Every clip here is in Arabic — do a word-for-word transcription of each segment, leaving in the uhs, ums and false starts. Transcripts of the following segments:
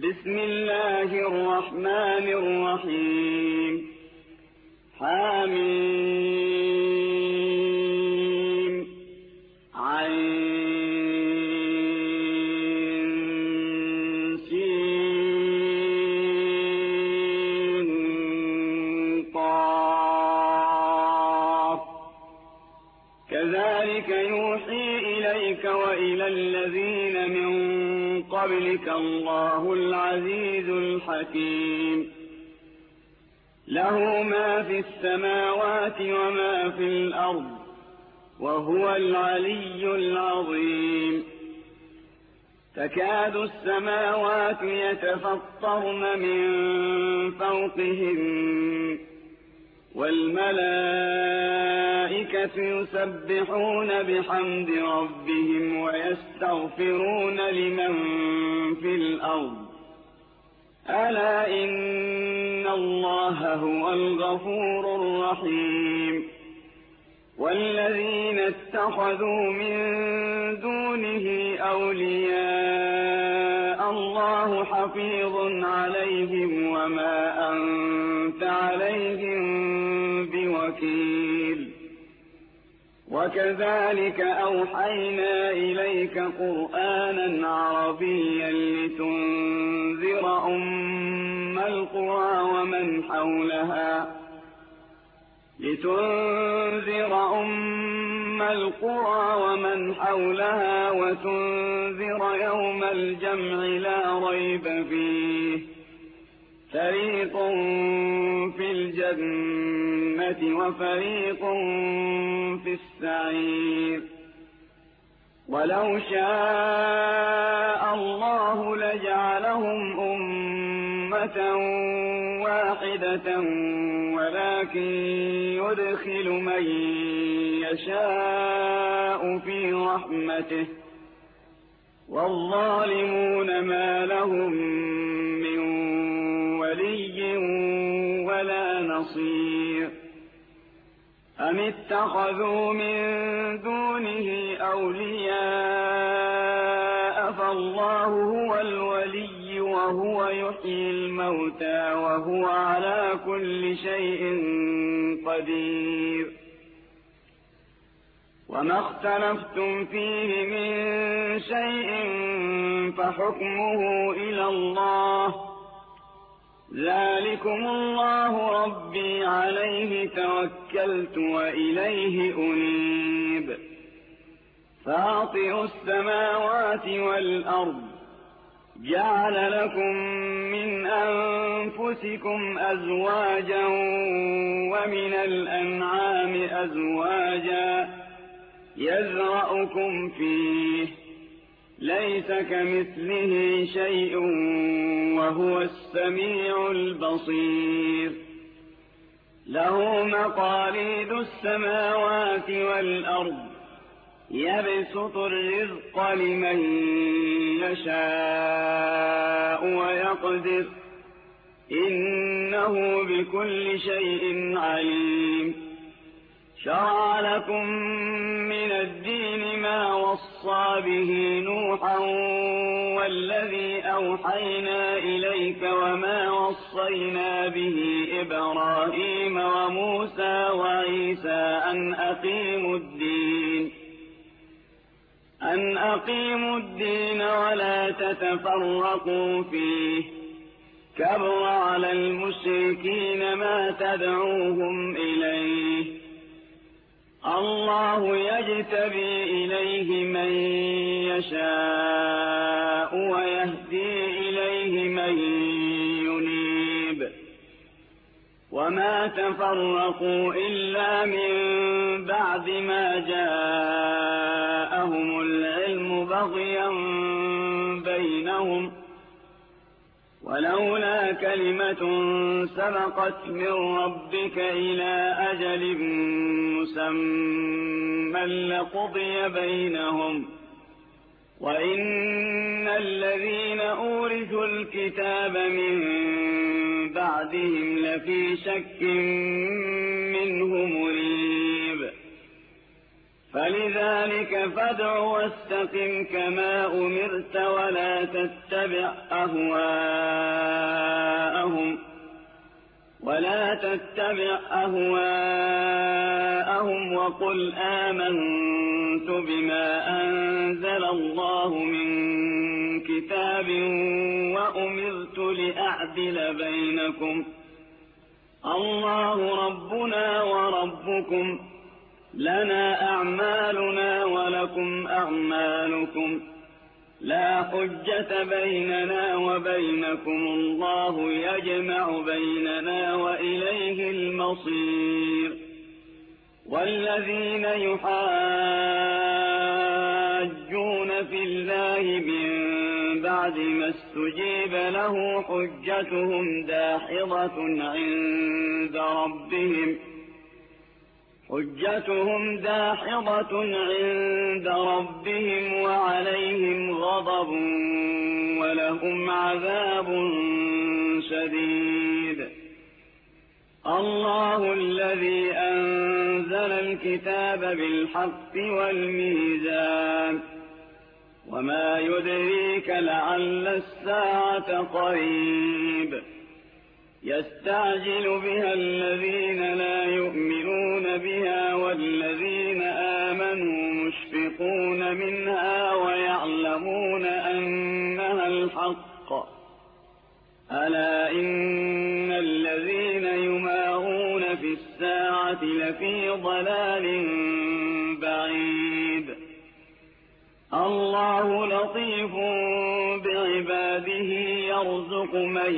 بسم الله الرحمن الرحيم حميم عين سين قاف كذلك يوحي إليك وإلى الذين من قبلك الله العزيز الحكيم له ما في السماوات وما في الأرض وهو العلي العظيم تكاد السماوات يتفطرن من فوقهن والملائكة يسبحون بحمد ربهم ويستغفرون لمن في الأرض ألا إن الله هو الغفور الرحيم والذين اتخذوا من دونه أولياء الله حفيظ عليهم وما أنت عليهم بوكيل وكذلك أوحينا إليك قرآنا عربيا لتنذر أم القرى ومن حولها لتنذر أم القرى ومن حولها وتنذر يوم الجمع لا ريب فيه فريق في الجنة وفريق في السعير ولو شاء الله لجعلهم أمة واحدة ولكن يدخل من يشاء في رحمته والظالمون ما لهم من ولي ولا نصير أم اتخذوا من دونه أولياء فالله هو الولي وهو يحيي الموتى وهو على كل شيء قدير وما اختلفتم فيه من شيء فحكمه إلى الله ذلكم الله ربي عليه توكلت وإليه أنيب فاطر السماوات والأرض جعل لكم من أنفسكم أزواجا ومن الأنعام أزواجا يذرأكم فيه ليس كمثله شيء وهو السميع البصير له مقاليد السماوات والأرض يبسط الرزق لمن يشاء ويقدر إنه بكل شيء عليم شرع لكم من الدين ما وصى به نوحا والذي أوحينا إليك وما وصينا به إبراهيم وموسى وعيسى أن أقيموا الدين أن أقيموا الدين ولا تتفرقوا فيه كبر على المشركين ما تدعوهم إليه الله يجتبي إليه من يشاء ويهدي إليه من ينيب وما تفرقوا إلا من بعد ما جاءهم العلم بغيا بينهم ولولا كلمة سبقت من ربك إلى أجل مسمى لقضي بينهم وإن الذين أورثوا الكتاب من بعدهم لفي شك منه مريب فلذلك فادع واستقم كما أمرت ولا تتبع أهواءهم ولا تتبع أهواءهم وقل آمنت بما أنزل الله من كتاب وأمرت لأعدل بينكم الله ربنا وربكم لنا أعمالنا ولكم أعمالكم لا حجة بيننا وبينكم الله يجمع بيننا وإليه المصير والذين يحاجون في الله من بعد ما استجيب له حجتهم داحضة عند ربهم حجتهم داحضة عند ربهم وعليهم غضب ولهم عذاب شديد الله الذي أنزل الكتاب بالحق والميزان وما يدريك لعل الساعة قريب يستعجل بها الذين لا يؤمنون بها والذين آمنوا مشفقون منها ويعلمون أنها الحق ألا إن الذين يمارون في الساعة لفي ضلال بعيد الله لطيف بعباده يرزق من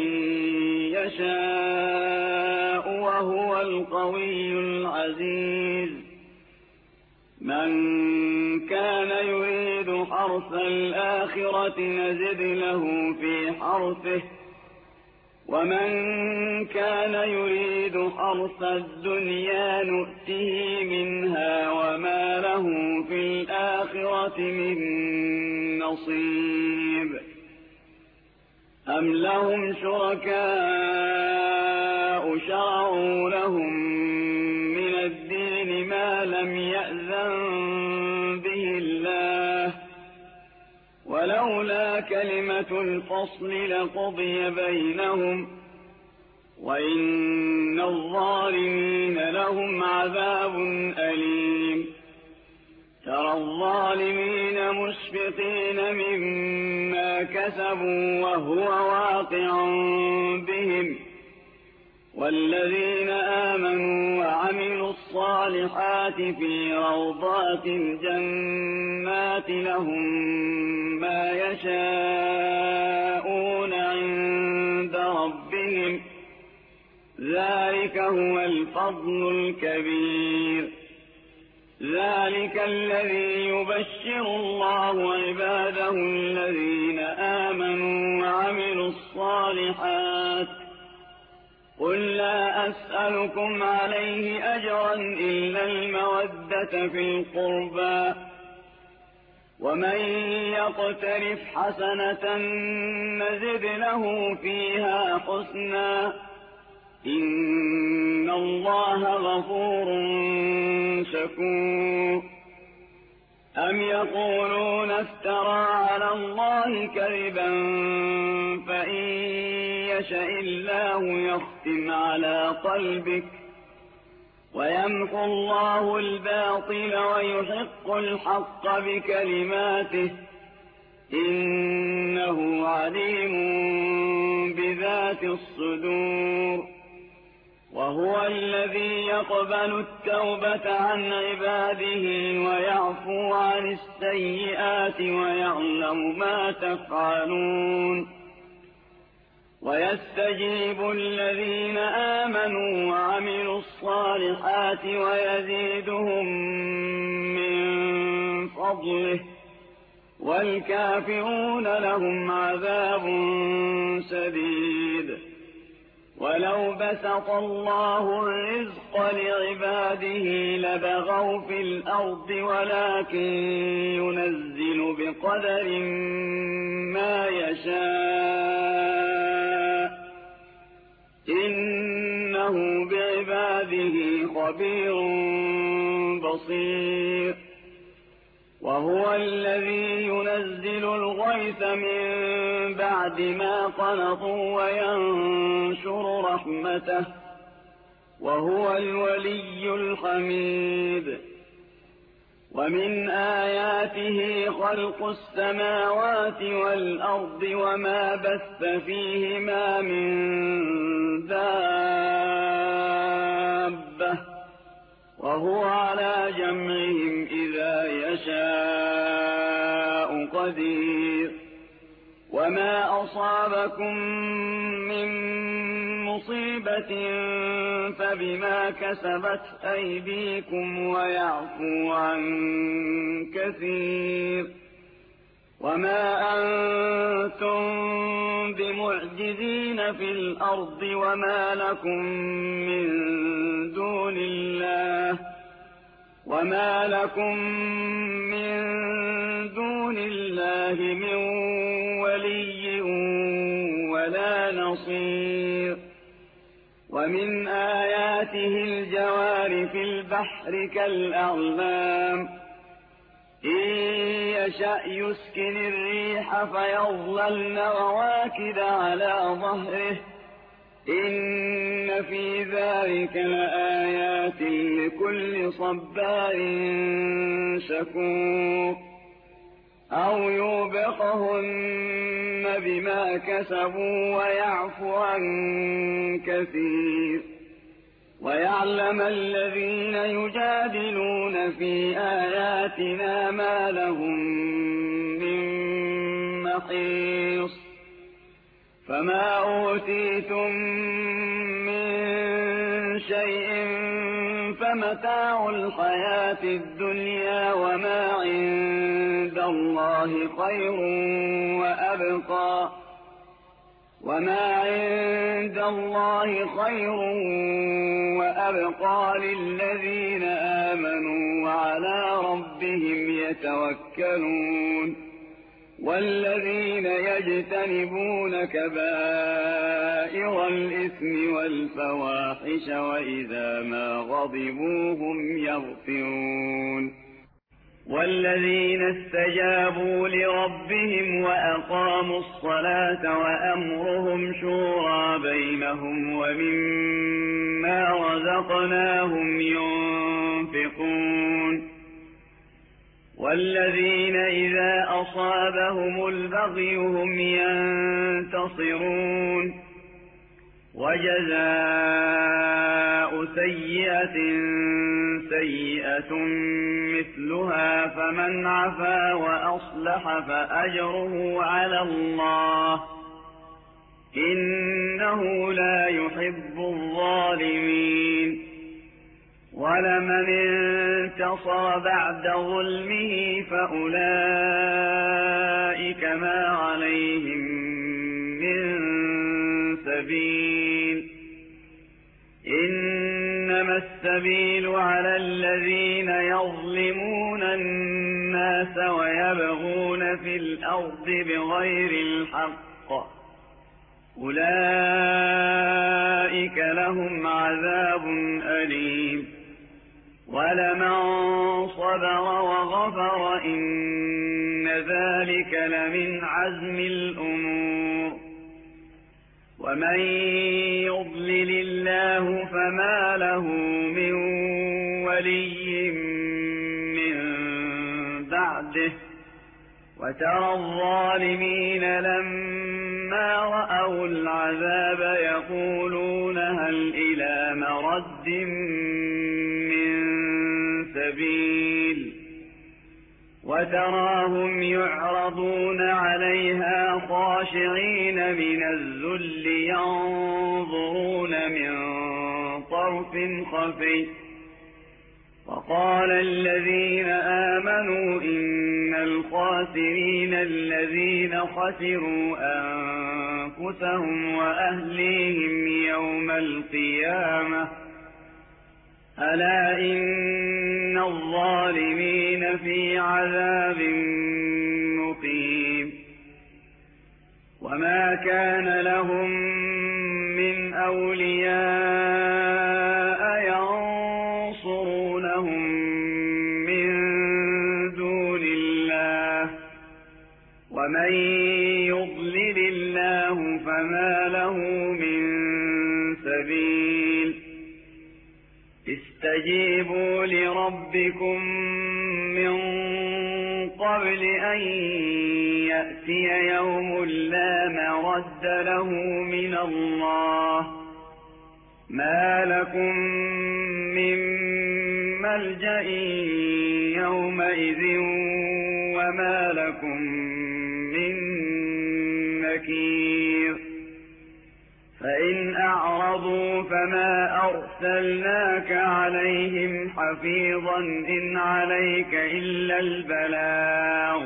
يشاء وهو القوي العزيز من كان يريد حرث الآخرة نزد له في حرثه ومن كان يريد حرث الدنيا نؤته منها وما له في الآخرة من نصيب أم لهم شركاء شرعوا لهم من الدين ما لم يأذن به الله ولولا كلمة الفصل لقضي بينهم وإن الظالمين لهم عذاب أليم ترى الظالمين مشفقين مما كسبوا وهو واقع بهم والذين آمنوا وعملوا الصالحات في روضات الجنات لهم ما يشاءون عند ربهم ذلك هو الفضل الكبير ذلك الذي يبشر الله عباده الذين آمنوا وعملوا الصالحات قل لا أسألكم عليه أجرا إلا المودة في القربى ومن يقترف حسنة نزد له فيها حسنا إن الله غفور شكور أم يقولون افترى على الله كذبا فإن يشأ الله يختم على قلبك ويمحو الله الباطل ويحق الحق بكلماته إنه عليم بذات الصدور وهو الذي يقبل التوبة عن عباده ويعفو عن السيئات ويعلم ما تفعلون ويستجيب الذين آمنوا وعملوا الصالحات ويزيدهم من فضله والكافرون لهم عذاب شديد ولو بسط الله الرزق لعباده لبغوا في الأرض ولكن ينزل بقدر ما يشاء إنه بعباده خبير بصير وهو الذي ينزل الغيث من بعد ما قنطوا وينشر رحمته وهو الولي الحميد ومن آياته خلق السماوات والأرض وما بث فيهما من دابة وهو على جمعهم إذا يشاء قدير وما أصابكم من مصيبة فبما كسبت أيديكم ويعفو عن كثير وما أنتم بمعجزين في الأرض وما لكم من دون الله وما لكم من دون الله من ولي ولا نصير ومن آياته الجوار في البحر كالأعلام إن يشأ يسكن الريح فيظللن رواكد على ظهره إن في ذلك لآيات لكل صبار شكور أو يوبقهن بما كسبوا ويعفو عن كثير ويعلم الذين يجادلون في آياتنا ما لهم من محيص فما أوتيتم من شيء فمتاع الحياة الدنيا وما عند الله خير وأبقى وما عند الله خير وأبقى للذين آمنوا وعلى ربهم يتوكلون والذين يجتنبون كبائر الإثم والفواحش وإذا ما غضبوا هم يغفرون والذين استجابوا لربهم وأقاموا الصلاة وأمرهم شورى بينهم ومما رزقناهم ينفقون والذين إذا أصابهم البغي هم ينتصرون وجزاء سيئة سيئة مثلها فمن عفا وأصلح فأجره على الله إنه لا يحب الظالمين ولمن انتصر بعد ظلمه فأولئك ما عليهم من سبيل إنما السبيل على الذين يظلمون الناس ويبغون في الأرض بغير الحق أولئك لهم عذاب أليم ولمن صبر وغفر إن ذلك لمن عزم الأمور ومن يضلل الله فما له من ولي من بعده وترى الظالمين لما رأوا العذاب يقولون هل إلى مرد من سبيل وتراهم يعرضون عليها خاشعين من الذل ينظرون من طرف خفي وقال الذين آمنوا إن الخاسرين الذين خسروا أنفسهم وأهليهم يوم القيامة ألا إن الظالمين في عذاب مقيم وما كان لهم من أولياء ينصرونهم من دون الله فما له من سبيل استجيبوا لربكم من قبل أن يأتي يوم لا مرد له من الله ما لكم من ملجأ يومئذ وما لكم من نكير فإن أعرضوا فما أرسلناك عليهم حفيظا إن عليك إلا البلاغ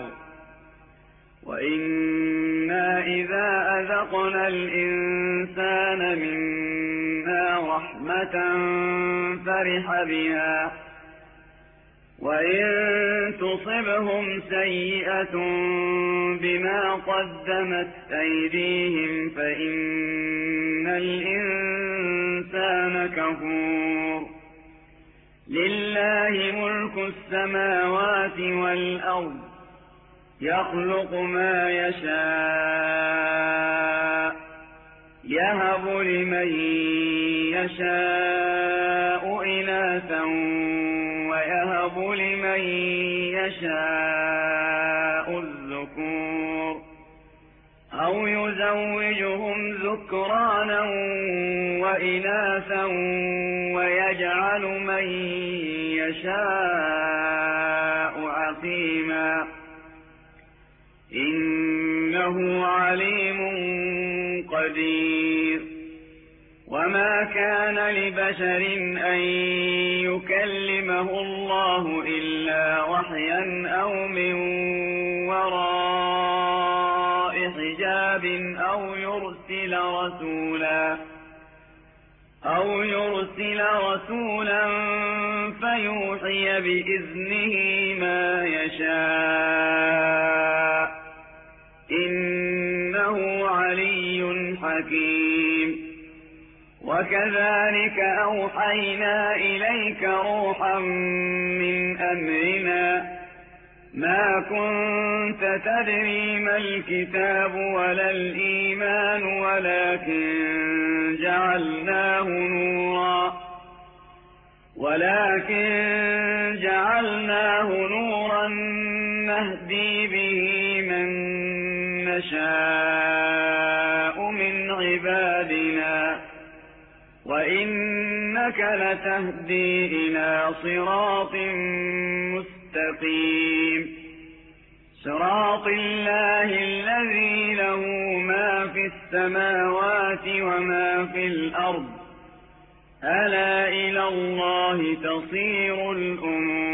وإنا إذا أذقنا الإنسان منا رحمة فرح بها وإن تصبهم سيئة بما قدمت أيديهم فإن الإنسان كفور لله ملك السماوات والأرض يخلق ما يشاء يهب لمن يشاء إناثا ويهب لمن يشاء الذكور أو يزوجهم ذكرانا وإناثا ويجعل من يشاء عقيما إنه عليم قدير وما كان لبشر أن يكلمه الله إلا وحيا أو من وراء حجاب أو يرسل رسولا أو يرسل رسولا فيوحي بإذنه ما يشاء إنه علي حكيم وكذلك أوحينا إليك روحا من أمرنا ما كنت تدري ما الكتاب ولا الإيمان ولكن جعلناه نورا ولكن جعلناه نورا نهدي به من نشاء من عبادنا وإنك لتهدي إلى صراط مستقيم صراط الله الذي له ما في السماوات وما في الأرض ألا إلى الله تصير الأمور